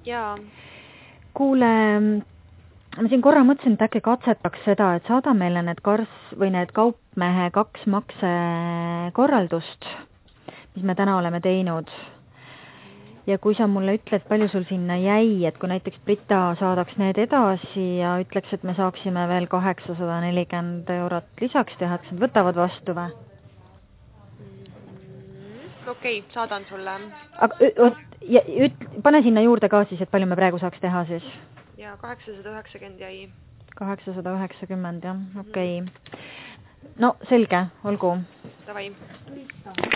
Jaa. Kuule, ma siin korra mõtlesin, et äkki katsetaks seda, et saada meile need need kaupmehe 2 maksekorraldust, mis me täna oleme teinud. Ja kui sa mulle ütled, palju sul sinna jäi, et kui näiteks Brita saadaks need edasi ja ütleks, et me saaksime veel 840 eurot lisaks teha, et nad võtavad vastu või? Okei, saadan sulle. Aga pane sinna juurde ka siis, et palju me praegu saaks teha siis? Ja 890 jäi. 890, jah, okei. No selge, olgu. Davai.